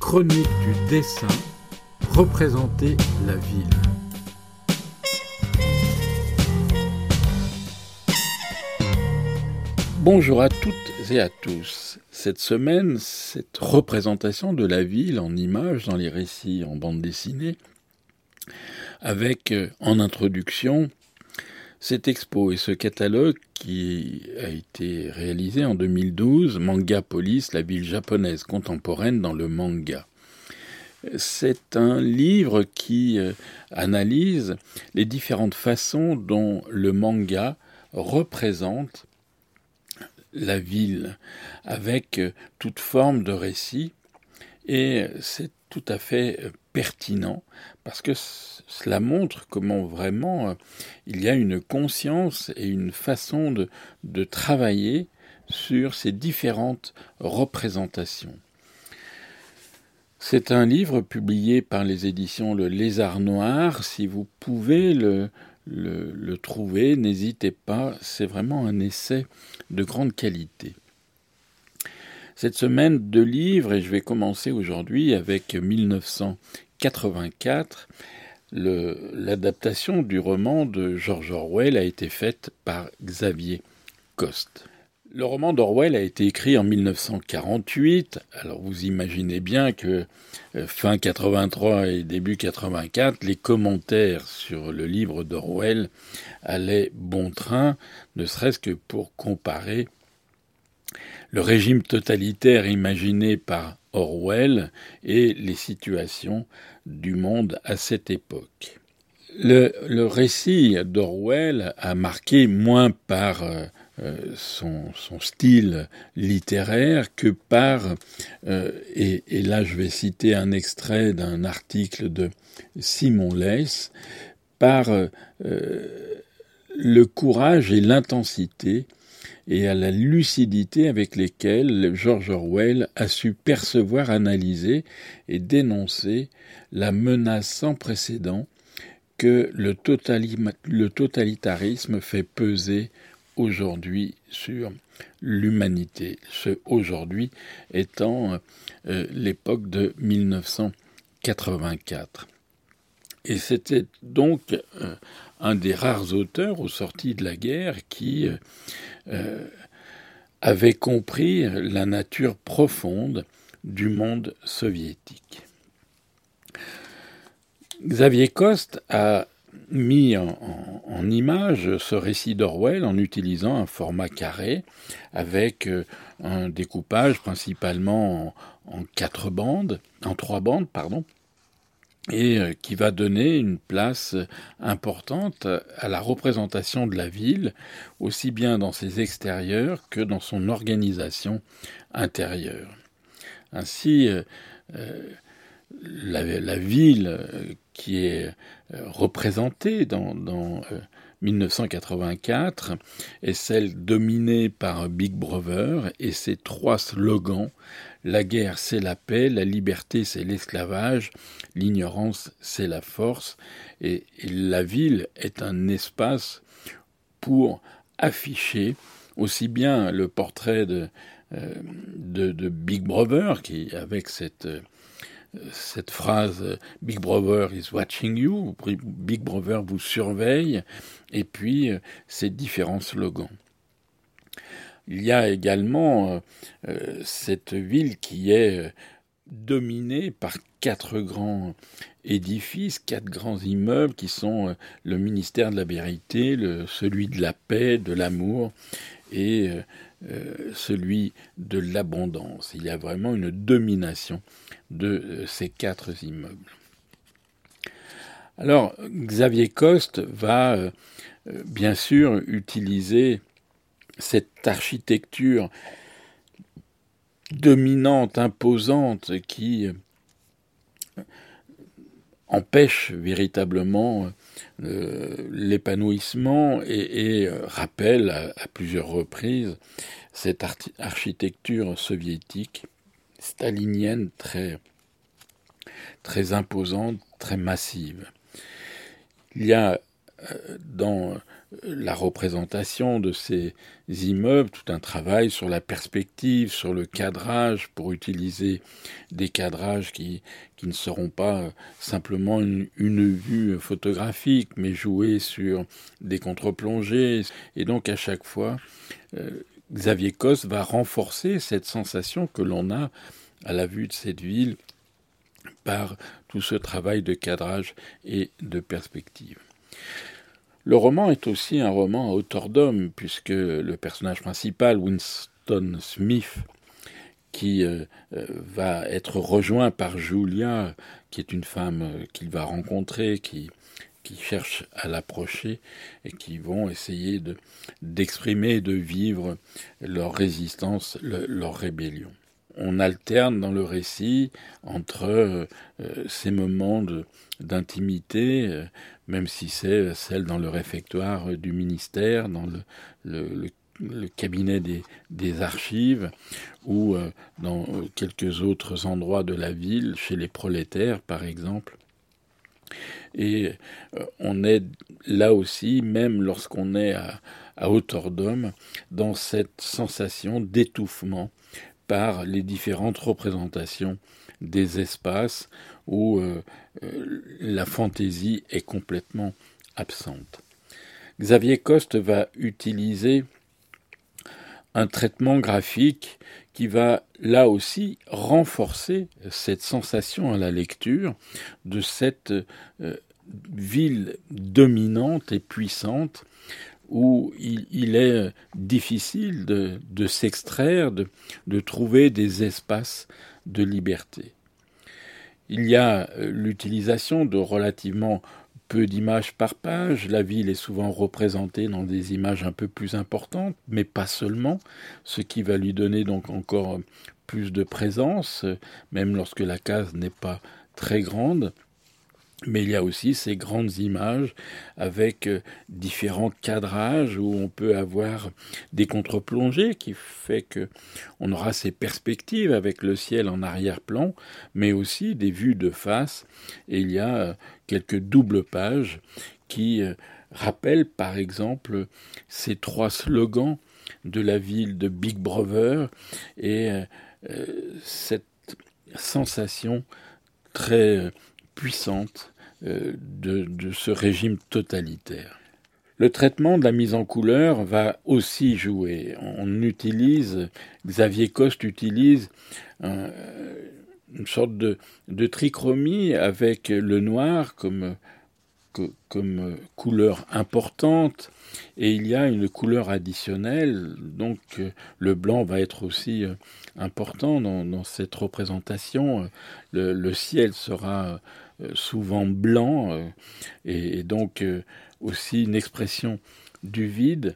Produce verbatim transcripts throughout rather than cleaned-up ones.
chronique du dessin, représenter la ville. Bonjour à toutes et à tous. Cette semaine, cette représentation de la ville en images dans les récits en bande dessinée, avec en introduction cette expo et ce catalogue qui a été réalisé en deux mille douze, Mangapolis, la ville japonaise contemporaine dans le manga. C'est un livre qui analyse les différentes façons dont le manga représente la ville, avec toute forme de récit, et c'est tout à fait pertinent, parce que cela montre comment vraiment il y a une conscience et une façon de, de travailler sur ces différentes représentations. C'est un livre publié par les éditions Le Lézard Noir. Si vous pouvez le, le, le trouver, n'hésitez pas, c'est vraiment un essai de grande qualité. Cette semaine, deux livres, et je vais commencer aujourd'hui avec mille neuf cent quatre-vingt-quatre. Le, l'adaptation du roman de George Orwell a été faite par Xavier Coste. Le roman d'Orwell a été écrit en mille neuf cent quarante-huit. Alors vous imaginez bien que euh, fin quatre-vingt-trois et début quatre-vingt-quatre, les commentaires sur le livre d'Orwell allaient bon train, ne serait-ce que pour comparer le régime totalitaire imaginé par Orwell et les situations du monde à cette époque. Le, le récit d'Orwell a marqué moins par euh, son, son style littéraire que par, euh, et, et là je vais citer un extrait d'un article de Simon Leys, par euh, le courage et l'intensité et à la lucidité avec lesquelles George Orwell a su percevoir, analyser et dénoncer la menace sans précédent que le, totali- le totalitarisme fait peser aujourd'hui sur l'humanité. Ce aujourd'hui étant euh, l'époque de mille neuf cent quatre-vingt-quatre. Et c'était donc euh, un des rares auteurs aux sorties de la guerre qui euh, euh, avait compris la nature profonde du monde soviétique. Xavier Coste a mis en, en, en image ce récit d'Orwell en utilisant un format carré avec euh, un découpage principalement en, en quatre bandes, en trois bandes, pardon, et qui va donner une place importante à la représentation de la ville, aussi bien dans ses extérieurs que dans son organisation intérieure. Ainsi, euh, la, la ville qui est représentée dans, dans euh, mille neuf cent quatre-vingt-quatre est celle dominée par Big Brother et ses trois slogans: la guerre, c'est la paix, la liberté, c'est l'esclavage, l'ignorance, c'est la force. Et, et la ville est un espace pour afficher aussi bien le portrait de, euh, de, de Big Brother, qui, avec cette, euh, cette phrase « Big Brother is watching you », Big Brother vous surveille, et puis euh, ces différents slogans. Il y a également euh, cette ville qui est euh, dominée par quatre grands édifices, quatre grands immeubles qui sont euh, le ministère de la Vérité, le, celui de la paix, de l'amour et euh, euh, celui de l'abondance. Il y a vraiment une domination de euh, ces quatre immeubles. Alors, Xavier Coste va euh, bien sûr utiliser cette architecture dominante, imposante, qui empêche véritablement euh, l'épanouissement et, et rappelle à, à plusieurs reprises cette arti- architecture soviétique stalinienne très, très imposante, très massive. Il y a dans la représentation de ces immeubles, tout un travail sur la perspective, sur le cadrage, pour utiliser des cadrages qui, qui ne seront pas simplement une, une vue photographique, mais jouer sur des contre-plongées. Et donc à chaque fois, euh, Xavier Coste va renforcer cette sensation que l'on a à la vue de cette ville par tout ce travail de cadrage et de perspective. Le roman est aussi un roman à hauteur d'homme, puisque le personnage principal, Winston Smith, qui euh, va être rejoint par Julia, qui est une femme qu'il va rencontrer, qui, qui cherche à l'approcher, et qui vont essayer de, d'exprimer, de vivre leur résistance, le, leur rébellion. On alterne dans le récit entre euh, ces moments de, d'intimité, euh, même si c'est celle dans le réfectoire du ministère, dans le, le, le, le cabinet des, des archives, ou euh, dans quelques autres endroits de la ville, chez les prolétaires par exemple. Et euh, on est là aussi, même lorsqu'on est à, à hauteur d'homme, dans cette sensation d'étouffement par les différentes représentations des espaces où euh, euh, la fantaisie est complètement absente. Xavier Coste va utiliser un traitement graphique qui va là aussi renforcer cette sensation à la lecture de cette euh, ville dominante et puissante où il, il est difficile de, de s'extraire, de, de trouver des espaces de liberté. Il y a l'utilisation de relativement peu d'images par page. La ville est souvent représentée dans des images un peu plus importantes, mais pas seulement, ce qui va lui donner donc encore plus de présence, même lorsque la case n'est pas très grande. Mais il y a aussi ces grandes images avec différents cadrages où on peut avoir des contre-plongées qui fait que on aura ces perspectives avec le ciel en arrière-plan, mais aussi des vues de face. Et il y a quelques doubles pages qui rappellent par exemple ces trois slogans de la ville de Big Brother et euh, cette sensation très puissante euh, de, de ce régime totalitaire. Le traitement de la mise en couleur va aussi jouer. On utilise, Xavier Coste utilise un, une sorte de, de trichromie avec le noir comme, que, comme couleur importante, et il y a une couleur additionnelle, donc le blanc va être aussi important dans, dans cette représentation. Le, le ciel sera souvent blanc, et, et donc aussi une expression du vide,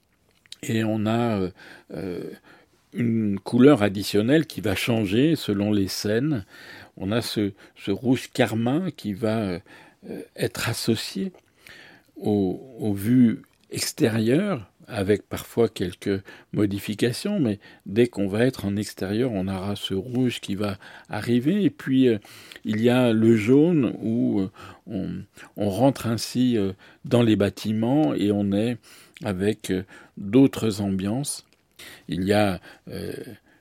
et on a euh, une couleur additionnelle qui va changer selon les scènes. On a ce, ce rouge carmin qui va euh, être associé aux, aux vues extérieures, avec parfois quelques modifications, mais dès qu'on va être en extérieur, on aura ce rouge qui va arriver. Et puis, euh, il y a le jaune où euh, on, on rentre ainsi euh, dans les bâtiments et on est avec euh, d'autres ambiances. Il y a euh,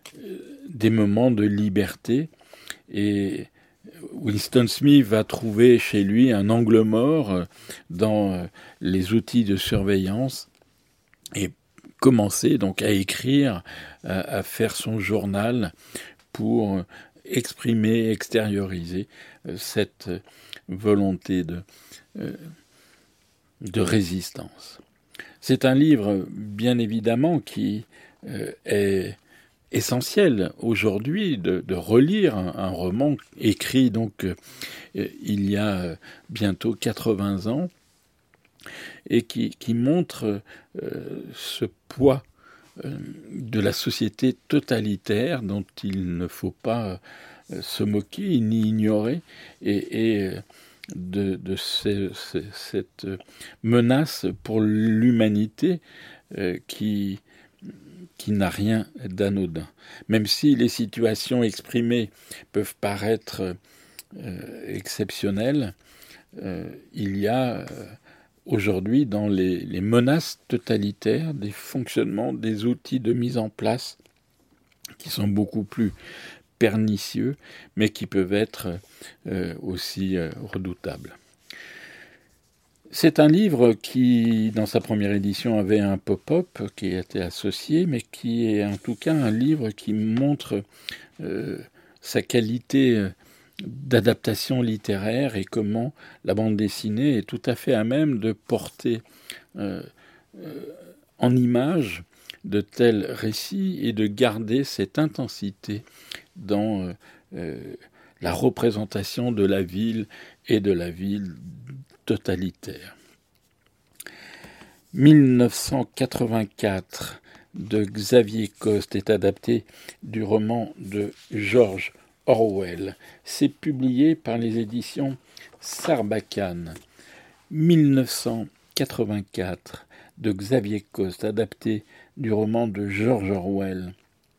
des moments de liberté et Winston Smith va trouver chez lui un angle mort dans les outils de surveillance et commencer donc à écrire, à, à faire son journal pour exprimer, extérioriser cette volonté de, de résistance. C'est un livre, bien évidemment, qui est essentiel aujourd'hui de, de relire un, un roman écrit donc euh, il y a bientôt quatre-vingts ans et qui, qui montre euh, ce poids euh, de la société totalitaire dont il ne faut pas euh, se moquer ni ignorer et, et de, de ce, ce, cette menace pour l'humanité euh, qui qui n'a rien d'anodin. Même si les situations exprimées peuvent paraître euh, exceptionnelles, euh, il y a euh, aujourd'hui dans les, les menaces totalitaires, des fonctionnements, des outils de mise en place qui sont beaucoup plus pernicieux, mais qui peuvent être euh, aussi euh, redoutables. C'est un livre qui, dans sa première édition, avait un pop-up qui était associé, mais qui est en tout cas un livre qui montre euh, sa qualité d'adaptation littéraire et comment la bande dessinée est tout à fait à même de porter euh, euh, en images de tels récits et de garder cette intensité dans euh, euh, la représentation de la ville et de la ville totalitaire. mille neuf cent quatre-vingt-quatre de Xavier Coste est adapté du roman de George Orwell. C'est publié par les éditions Sarbacane. mille neuf cent quatre-vingt-quatre de Xavier Coste, adapté du roman de George Orwell,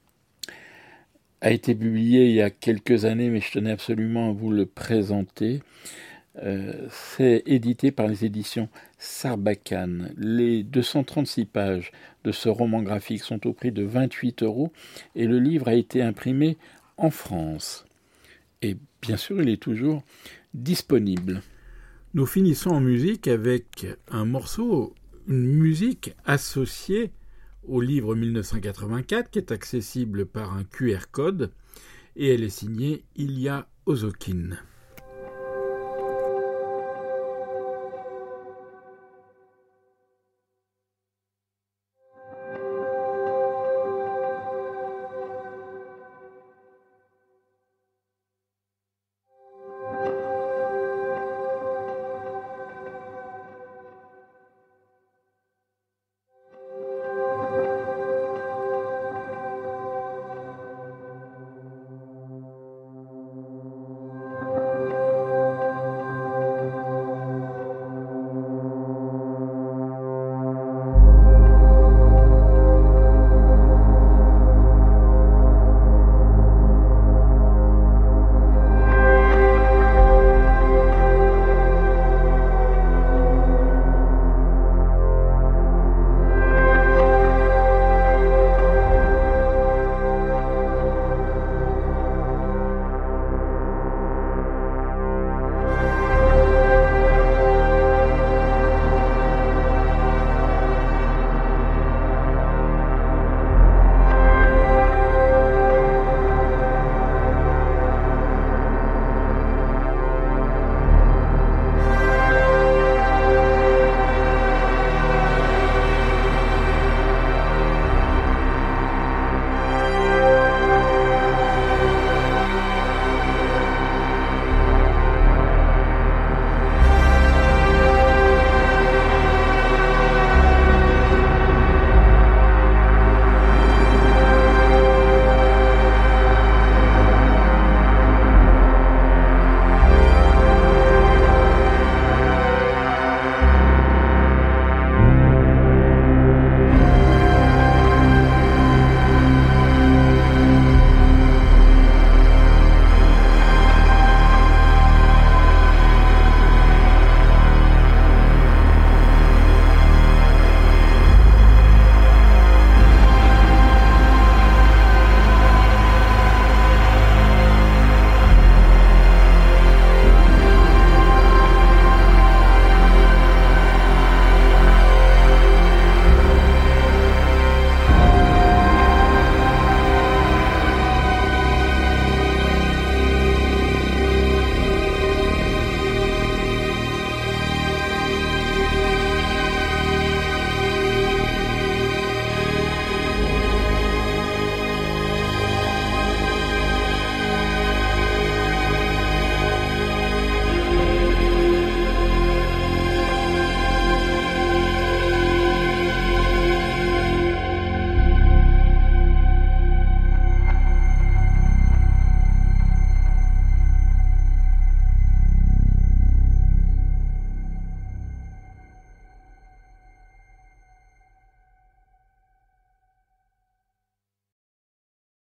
a été publié il y a quelques années, mais je tenais absolument à vous le présenter. Euh, c'est édité par les éditions Sarbacane. Les deux cent trente-six pages de ce roman graphique sont au prix de vingt-huit euros et le livre a été imprimé en France. Et bien sûr, il est toujours disponible. Nous finissons en musique avec un morceau, une musique associée au livre mille neuf cent quatre-vingt-quatre qui est accessible par un Q R code et elle est signée Ilya Ozokine.